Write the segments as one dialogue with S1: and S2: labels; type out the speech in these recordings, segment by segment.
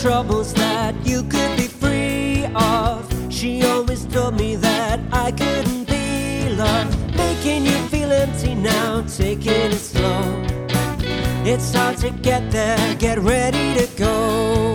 S1: troubles that you could be free of. She always told me that I couldn't be loved. Making you feel empty now, taking it slow. It's hard to get there, get ready to go.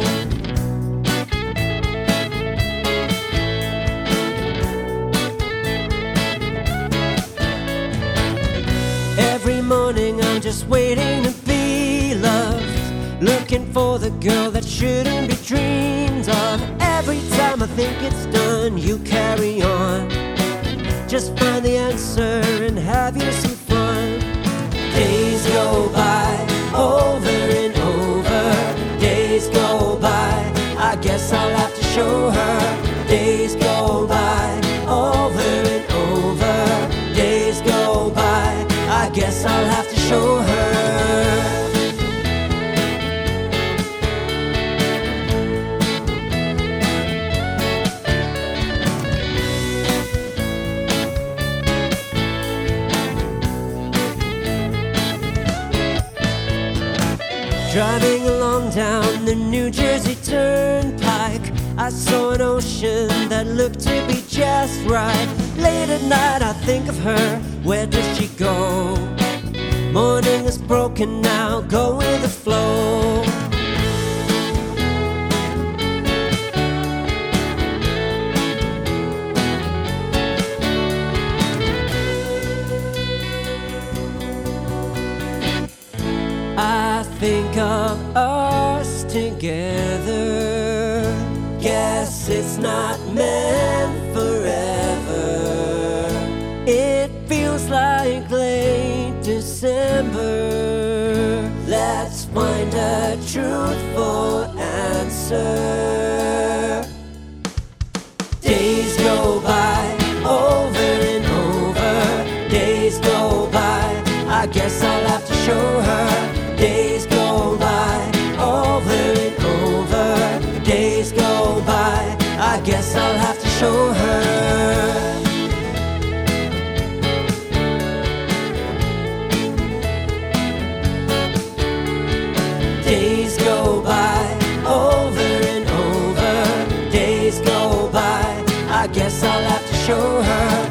S1: Every morning I'm just waiting to be loved, looking for the girl that shouldn't be dreamed of. Every time I think it's done, you carry on. Just find the answer and have you some fun. Days go by, over and over. Days go by, I guess I'll have to show her. Days go by, over and over. Days go by, I guess I'll have to show her. Driving along down the New Jersey Turnpike, I saw an ocean that looked to be just right. Late at night I think of her, where does she go? Morning is broken now, go with the flow. I think of us together. Guess it's not meant forever. It feels like late December. Let's find a truthful answer. Days go by, over and over. Days go by, I guess I'll have to show her. Days go by, over and over. Days go by, I guess I'll have to show her. Days go by, over and over. Days go by, I guess I'll have to show her.